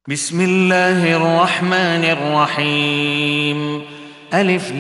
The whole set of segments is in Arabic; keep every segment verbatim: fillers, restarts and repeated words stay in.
بسم الله الرحمن الرحيم. ألف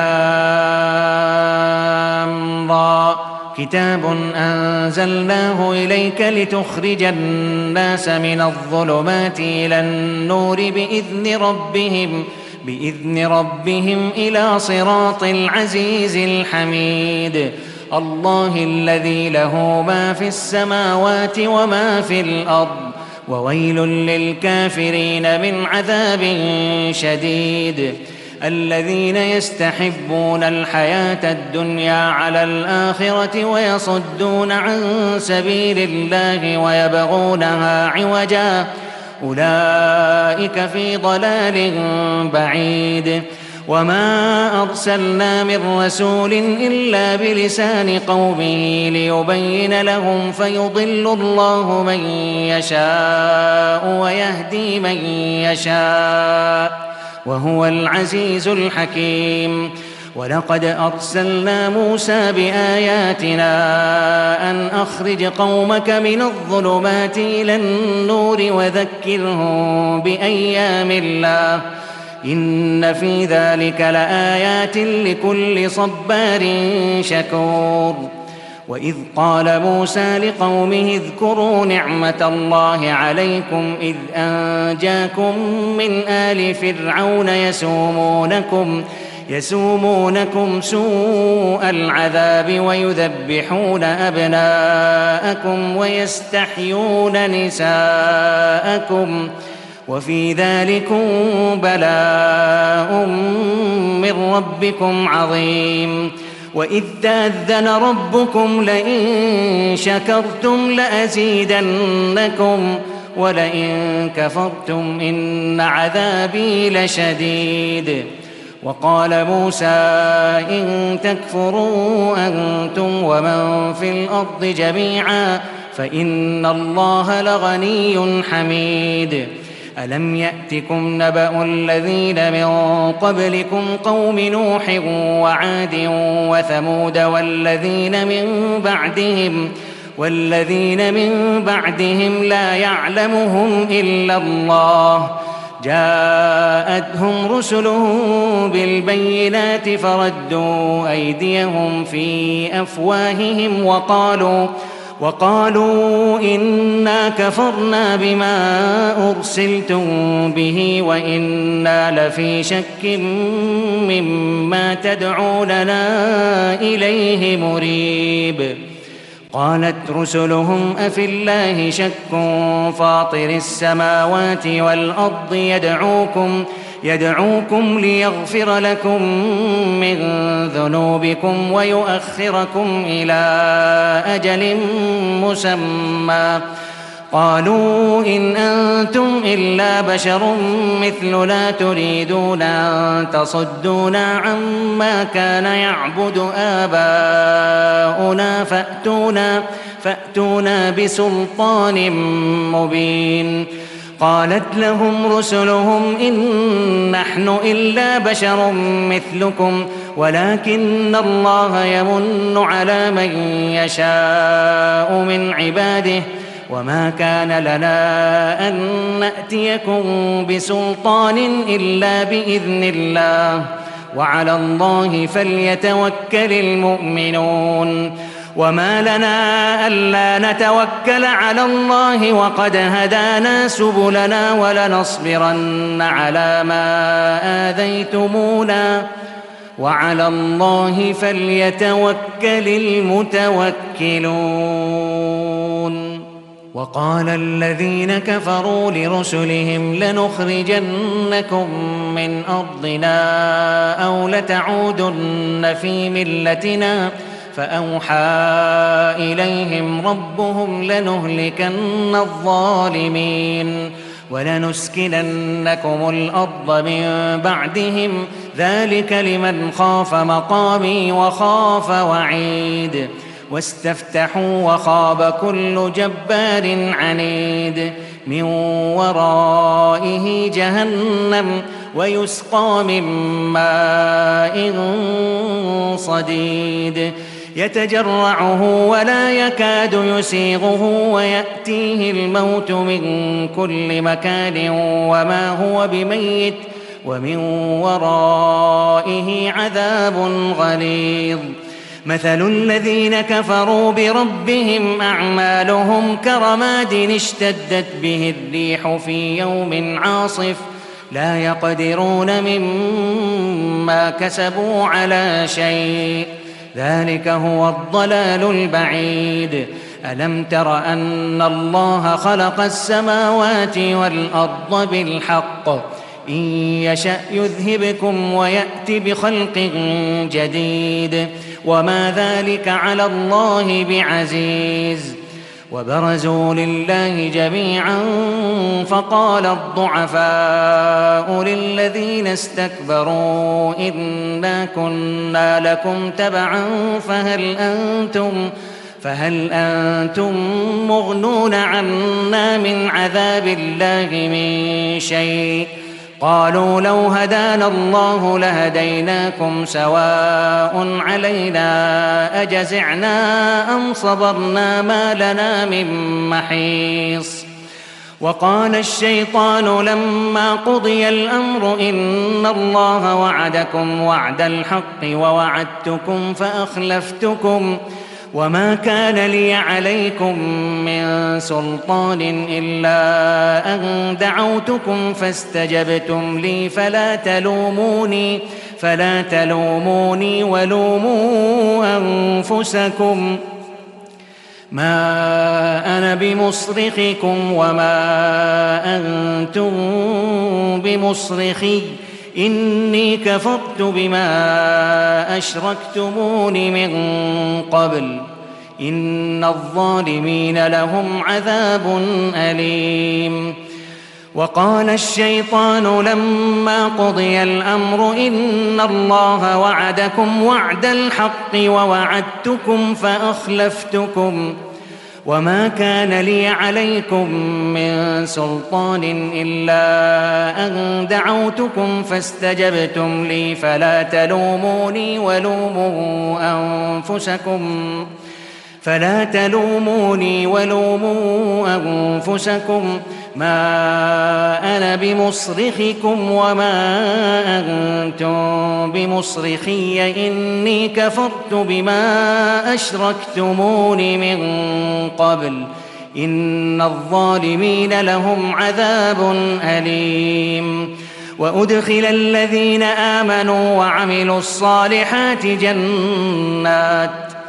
لام را. كتاب أنزلناه إليك لتخرج الناس من الظلمات إلى النور بإذن ربهم بإذن ربهم إلى صراط العزيز الحميد. الله الذي له ما في السماوات وما في الأرض، وويل للكافرين من عذاب شديد. الذين يستحبون الحياة الدنيا على الآخرة ويصدون عن سبيل الله ويبغونها عوجا، أولئك في ضلال بعيد. وما أرسلنا من رسول إلا بلسان قومه ليبين لهم، فيضل الله من يشاء ويهدي من يشاء، وهو العزيز الحكيم. ولقد أرسلنا موسى بآياتنا أن أخرج قومك من الظلمات إلى النور وذكرهم بأيام الله، إن في ذلك لآيات لكل صبار شكور. وإذ قال موسى لقومه اذكروا نعمة الله عليكم إذ أنجاكم من آل فرعون يسومونكم يسومونكم سوء العذاب ويذبحون أبناءكم ويستحيون نساءكم، وفي ذلكم بلاء من ربكم عظيم. وإذ تأذن ربكم لئن شكرتم لأزيدنكم ولئن كفرتم إن عذابي لشديد. وقال موسى إن تكفروا أنتم ومن في الأرض جميعا فإن الله لغني حميد. ألم يأتكم نبأ الذين من قبلكم قوم نوح وعاد وثمود والذين من بعدهم والذين من بعدهم لا يعلمهم إلا الله، جاءتهم رسلهم بالبينات فردوا أيديهم في أفواههم وقالوا وقالوا إنا كفرنا بما أرسلتم به وإنا لفي شك مما تدعوننا إليه مريب. قالت رسلهم أفي الله شك فاطر السماوات والأرض يدعوكم يدعوكم ليغفر لكم من ذنوبكم ويؤخركم إلى أجل مسمى. قالوا إن أنتم إلا بشر مثلنا تريدون أن تصدونا عما كان يعبد آباؤنا فأتونا, فأتونا بسلطان مبين. قالت لهم رسلهم إن نحن إلا بشر مثلكم ولكن الله يمن على من يشاء من عباده، وما كان لنا أن نأتيكم بسلطان إلا بإذن الله، وعلى الله فليتوكل المؤمنون. وما لنا ألا نتوكل على الله وقد هدانا سبلنا ولنصبرن على ما آذيتمونا، وعلى الله فليتوكل المتوكلون. وقال الذين كفروا لرسلهم لنخرجنكم من أرضنا أو لتعودن في ملتنا، فأوحى إليهم ربهم لنهلكن الظالمين ولنسكننكم الأرض من بعدهم، ذلك لمن خاف مقامي وخاف وعيد. واستفتحوا وخاب كل جبار عنيد، من ورائه جهنم ويسقى من ماء صديد، يتجرعه ولا يكاد يسيغه ويأتيه الموت من كل مكان وما هو بميت ومن ورائه عذاب غليظ مثل الذين كفروا بربهم أعمالهم كرماد اشتدت به الريح في يوم عاصف لا يقدرون مما كسبوا على شيء ذلك هو الضلال البعيد ألم تر أن الله خلق السماوات والأرض بالحق إن يشأ يذهبكم ويأت بخلق جديد وما ذلك على الله بعزيز وبرزوا لله جميعا فقال الضعفاء للذين استكبروا إنا كنا لكم تبعا فهل أنتم فهل أنتم مغنون عنا من عذاب الله من شيء قالوا لو هدانا الله لهديناكم سواء علينا أجزعنا أم صبرنا ما لنا من محيص وقال الشيطان لما قضي الأمر إن الله وعدكم وعد الحق ووعدتكم فأخلفتكم وما كان لي عليكم من سلطان إلا أن دعوتكم فاستجبتم لي فلا تلوموني فلا تلوموني ولوموا أنفسكم ما أنا بمصرخكم وما أنتم بمصرخي إني كفرت بما أشركتمون من قبل إن الظالمين لهم عذاب أليم وقال الشيطان لما قضي الأمر إن الله وعدكم وعد الحق ووعدتكم فأخلفتكم وما كان لي عليكم من سلطان إلا أن دعوتكم فاستجبتم لي فلا تلوموني ولوموا أنفسكم فلا تلوموني ولوموا أنفسكم ما أنا بمصرخكم وما أنتم بمصرخي إني كفرت بما أشركتمون من قبل إن الظالمين لهم عذاب أليم وأدخل الذين آمنوا وعملوا الصالحات جنات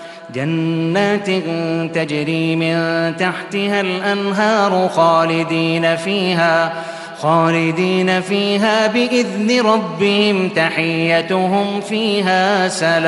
جنات تجري من تحتها الأنهار خالدين فيها خالدين فيها بإذن ربهم تحيتهم فيها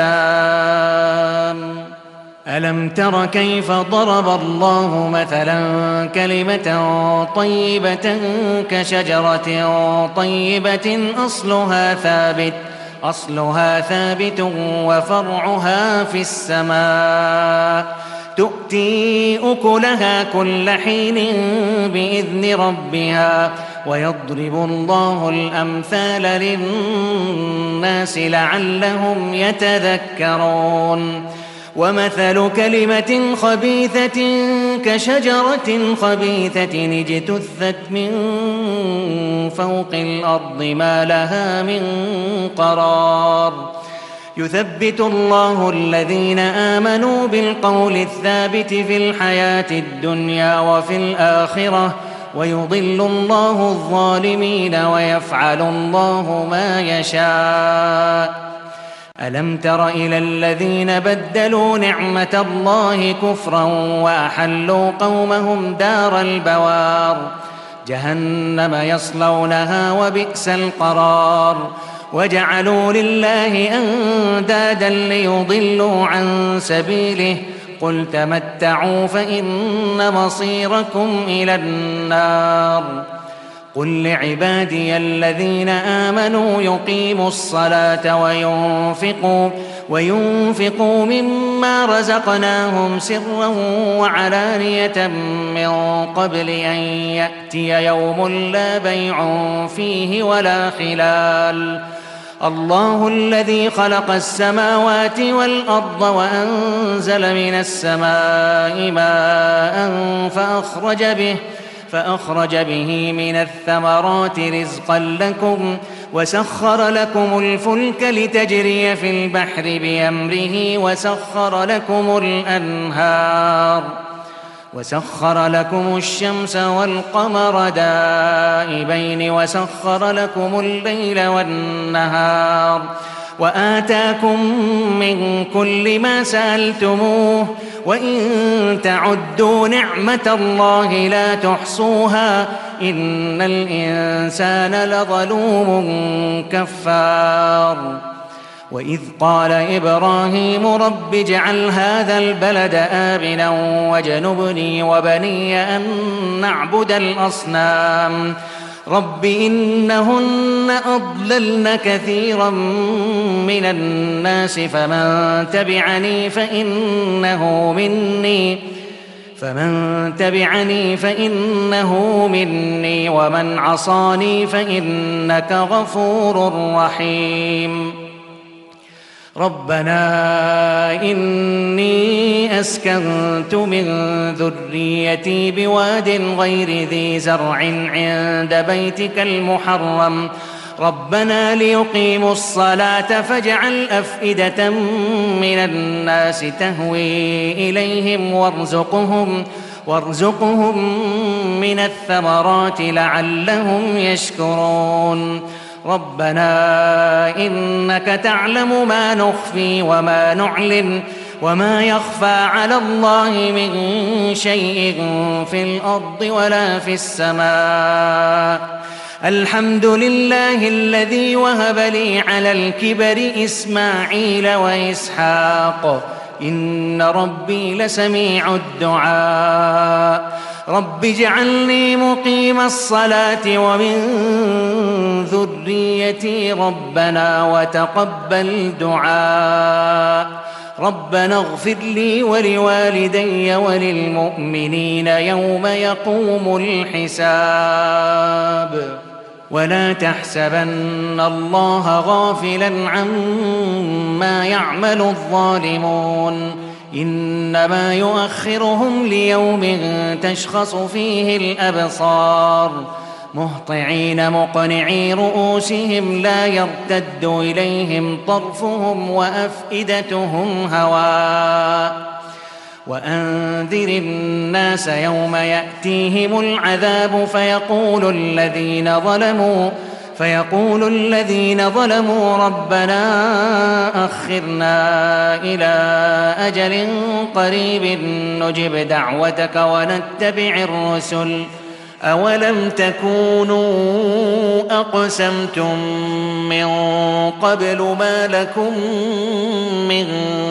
سلام ألم تر كيف ضرب الله مثلا كلمة طيبة كشجرة طيبة أصلها ثابت أصلها ثابت وفرعها في السماء تؤتي أكلها كل حين بإذن ربها ويضرب الله الأمثال للناس لعلهم يتذكرون ومثل كلمة خبيثة كشجرة خبيثة اجتثت من فوق الأرض ما لها من قرار يثبت الله الذين آمنوا بالقول الثابت في الحياة الدنيا وفي الآخرة ويضل الله الظالمين ويفعل الله ما يشاء ألم تر إلى الذين بدلوا نعمة الله كفرا وأحلوا قومهم دار البوار جهنم يصلونها وبئس القرار وجعلوا لله أندادا ليضلوا عن سبيله قل تمتعوا فإن مصيركم إلى النار قل لعبادي الذين آمنوا يقيموا الصلاة وينفقوا وينفقوا مما رزقناهم سرا وعلانية من قبل أن يأتي يوم لا بيع فيه ولا خلال الله الذي خلق السماوات والأرض وأنزل من السماء ماء فأخرج به فأخرج به من الثمرات رزقا لكم وسخر لكم الفلك لتجري في البحر بأمره وسخر لكم الأنهار وسخر لكم الشمس والقمر دائبين وسخر لكم الليل والنهار وآتاكم من كل ما سألتموه وإن تعدوا نعمة الله لا تحصوها إن الإنسان لظلوم كفار وإذ قال إبراهيم رب اجعل هذا البلد آمنا واجنبني وبني أن نعبد الأصنام رب إنهن أضللن كثيرا من الناس فمن تبعني فإنه مني فمن تبعني فإنه مني ومن عصاني فإنك غفور رحيم ربنا إني أسكنت من ذريتي بواد غير ذي زرع عند بيتك المحرم ربنا ليقيموا الصلاة فاجعل أفئدة من الناس تهوي إليهم وارزقهم وارزقهم من الثمرات لعلهم يشكرون ربنا إنك تعلم ما نخفي وما نعلن وما يخفى على الله من شيء في الأرض ولا في السماء الحمد لله الذي وهب لي على الكبر إسماعيل وإسحاق إن ربي لسميع الدعاء رب اجعلني مقيم الصلاة ومن ذريتي ربنا وتقبل دعاء ربنا اغفر لي ولوالدي وللمؤمنين يوم يقوم الحساب ولا تحسبن الله غافلا عما يعمل الظالمون إنما يؤخرهم ليوم تشخص فيه الأبصار مهطعين مقنعي رؤوسهم لا يرتد إليهم طرفهم وأفئدتهم هواء وأنذر الناس يوم يأتيهم العذاب فيقول الذين ظلموا فيقول الذين ظلموا ربنا أخرنا إلى أجل قريب نجب دعوتك ونتبع الرسل أولم تكونوا أقسمتم من قبل ما لكم من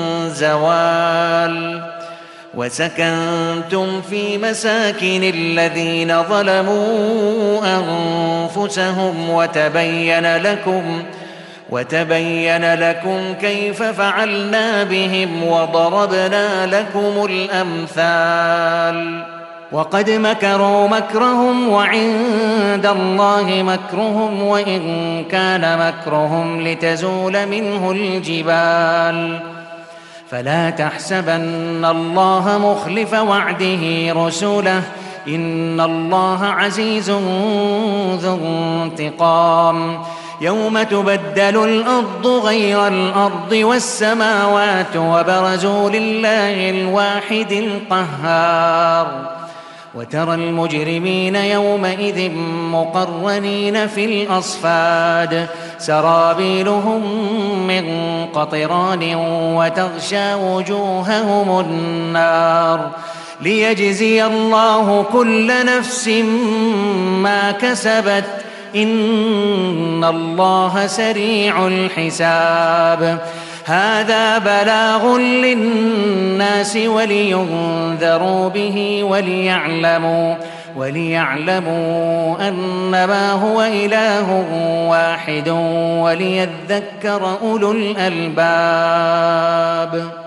زوال وسكنتم في مساكن الذين ظلموا أنفسهم وتبين لكم وتبين لكم كيف فعلنا بهم وضربنا لكم الأمثال وقد مكروا مكرهم وعند الله مكرهم وإن كان مكرهم لتزول منه الجبال فلا تحسبن الله مخلف وعده رسله إن الله عزيز ذو انتقام يوم تبدل الأرض غير الأرض والسماوات وبرزوا لله الواحد القهار وترى المجرمين يومئذ مقرنين في الأصفاد سرابيلهم من قطران وتغشى وجوههم النار ليجزي الله كل نفس ما كسبت إن الله سريع الحساب هذا بلاغ للناس ولينذروا به وليعلموا وليعلموا أنما هو إله واحد وليذكر أولو الألباب.